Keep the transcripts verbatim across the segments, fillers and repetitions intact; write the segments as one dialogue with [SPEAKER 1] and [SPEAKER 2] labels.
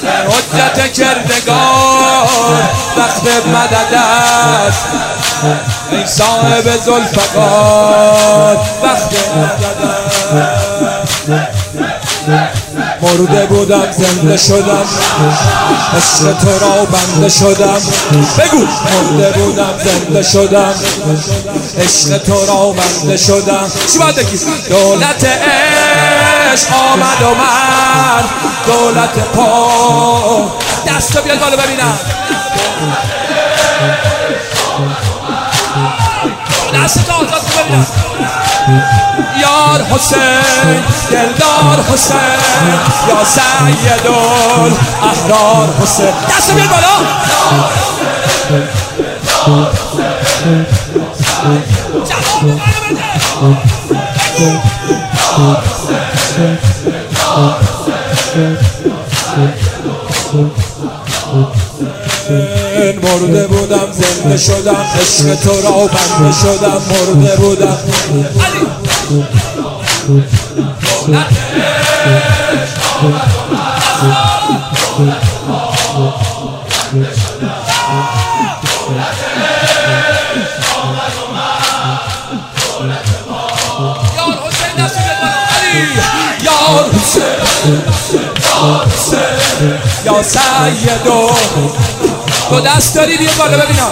[SPEAKER 1] حجت کردگار وقت مددت ای صاحب ذوالفقار وقت مددت مرده بودم زنده شدم عشق تو را بنده شدم بگو مرده بودم زنده شدم عشق تو را بنده شدم چی باید بگی دولت عشق آمد و من دولت پا دستا بیاد بالا ببینم دست تا آزاد ببینم یار حسین دلدار حسین یا سید الاحرار حسین دست بیاد بالا مرده بودم زنده شدم عشق تو را بنده شدم مرده بودم علی یار حسین یا سید تو دست داری بیا بالا ببینم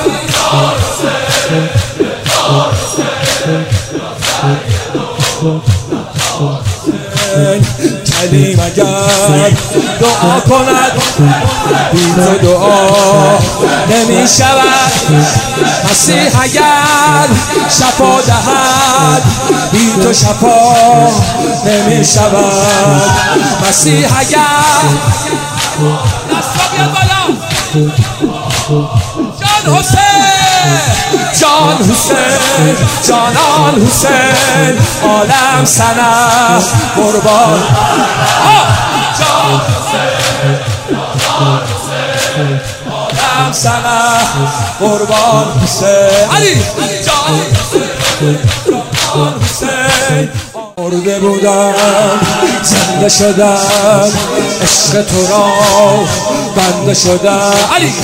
[SPEAKER 1] کلیم اگر دعا کند بی تو دعا نمی شود مسیح اگر شفا دهد بی تو شفا نمی شود مسیح اگر دستا بیاد بالا جان حسین جان حسین جانان حسین عالم سنه قربان جان حسین عالم سنه قربان حسین علی جان حسین مرده بودم زنده شدم عشق تو را بنده شدم علی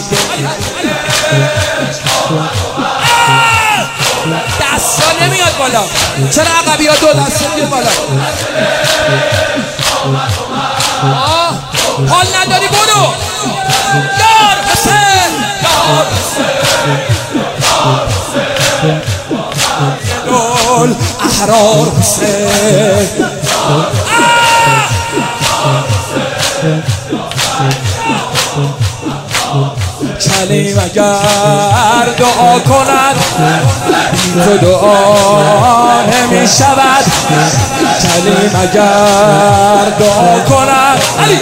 [SPEAKER 1] دستا نمیاد بالا چرا عقبی ها دو دستا بیاد بالا حال نداری برو یار حسین یار حسین احرار حسین کلیم اگر دعا کند بی تو دعا نمی شود کلیم اگر دعا کند علی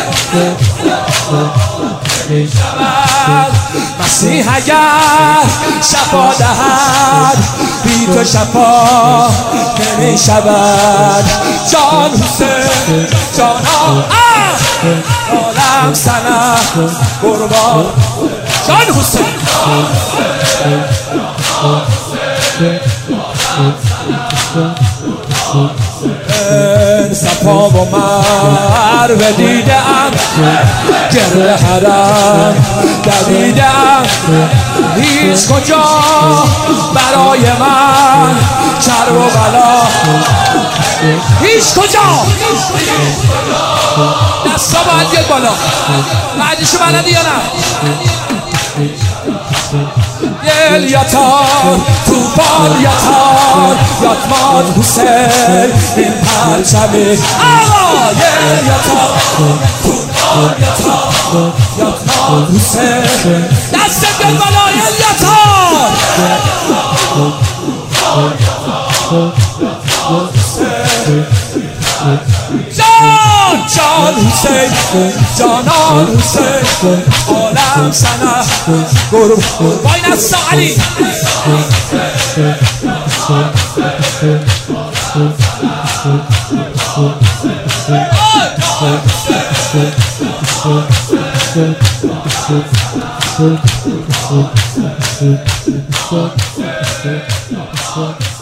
[SPEAKER 1] مسیح اگر شفا دهد بی تو شفا نمی شود جان حسین جانان عالم سنه قربان جان حسین صفا و مروه دیدم گرد حرم دویدم هیچ کجا برای من شر و بلا هیچ کجا دستا باید بیاد بالا بعدیشو بلدی یا نه دل یتار توفان یتار یاتماد حسین این پرچمی آقا دل یتار توفان یتار یاتماد حسین دست بیاد بالا دل یتار جان جان حسین جانان حسین عالم سنه گروه وای نسا علی Fuck.